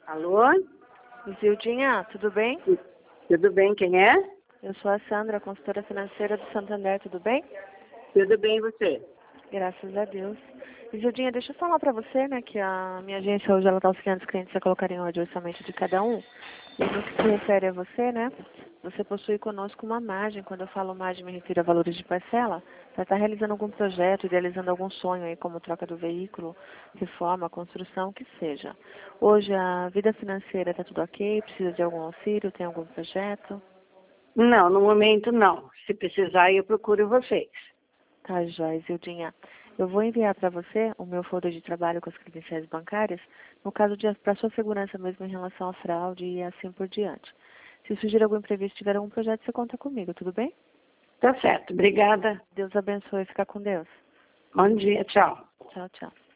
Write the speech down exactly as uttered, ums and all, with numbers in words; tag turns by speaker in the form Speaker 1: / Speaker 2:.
Speaker 1: Alô?
Speaker 2: Zildinha, tudo bem?
Speaker 1: Tudo bem, quem é?
Speaker 2: Eu sou a Sandra, consultora financeira do Santander, tudo bem?
Speaker 1: Tudo bem, e você?
Speaker 2: Graças a Deus. Zildinha, deixa eu falar pra você, né, que a minha agência hoje ela está auxiliando os clientes a colocarem em ordem o orçamento de cada um. E no que se refere a você, né, você possui conosco uma margem. Quando eu falo margem, me refiro a valores de parcela, para estar realizando algum projeto, idealizando algum sonho aí, como troca do veículo, reforma, construção, o que seja. Hoje a vida financeira está tudo ok? Precisa de algum auxílio? Tem algum projeto?
Speaker 1: Não, no momento não. Se precisar, eu procuro vocês.
Speaker 2: Tá, joia, Zildinha. Eu vou enviar para você o meu folder de trabalho com as credenciais bancárias, no caso de para sua segurança mesmo em relação à fraude e assim por diante. Se surgir algum imprevisto, tiver algum projeto, você conta comigo, tudo bem?
Speaker 1: Tá certo, obrigada.
Speaker 2: Deus abençoe, fica com Deus.
Speaker 1: Bom dia, tchau.
Speaker 2: Tchau, tchau.